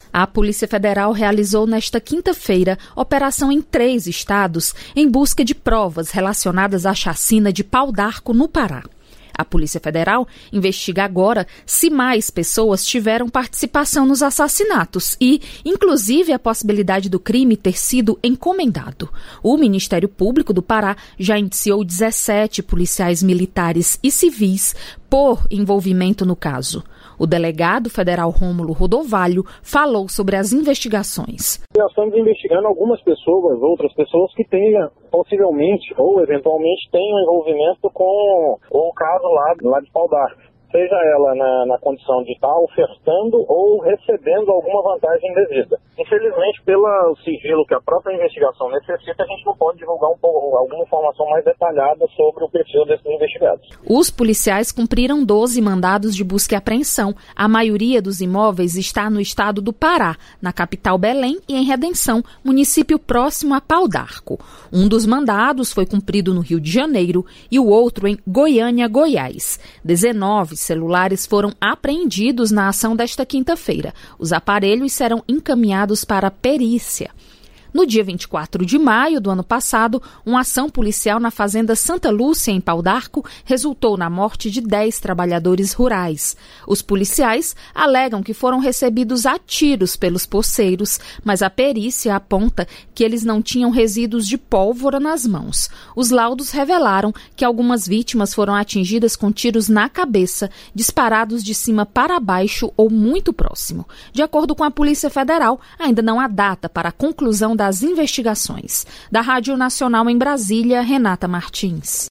A Polícia Federal realizou nesta quinta-feira operação em 3 estados em busca de provas relacionadas à chacina de Pau d'Arco, no Pará. A Polícia Federal investiga agora se mais pessoas tiveram participação nos assassinatos e, inclusive, a possibilidade do crime ter sido encomendado. O Ministério Público do Pará já indiciou 17 policiais militares e civis por envolvimento no caso. O delegado federal Rômulo Rodovalho falou sobre as investigações. Nós estamos investigando algumas pessoas, outras pessoas que tenham possivelmente ou eventualmente tenham envolvimento com o caso lá de Pau d'Arco. Seja ela na condição de estar ofertando ou recebendo alguma vantagem indevida. Infelizmente, pelo sigilo que a própria investigação necessita, a gente não pode divulgar alguma informação mais detalhada sobre o perfil desses investigados. Os policiais cumpriram 12 mandados de busca e apreensão. A maioria dos imóveis está no estado do Pará, na capital Belém e em Redenção, município próximo a Pau d'Arco. Um dos mandados foi cumprido no Rio de Janeiro e o outro em Goiânia, Goiás. 19 celulares foram apreendidos na ação desta quinta-feira. Os aparelhos serão encaminhados para perícia. No dia 24 de maio do ano passado, uma ação policial na fazenda Santa Lúcia, em Pau d'Arco, resultou na morte de 10 trabalhadores rurais. Os policiais alegam que foram recebidos a tiros pelos poceiros, mas a perícia aponta que eles não tinham resíduos de pólvora nas mãos. Os laudos revelaram que algumas vítimas foram atingidas com tiros na cabeça, disparados de cima para baixo ou muito próximo. De acordo com a Polícia Federal, ainda não há data para a conclusão das investigações. Da Rádio Nacional em Brasília, Renata Martins.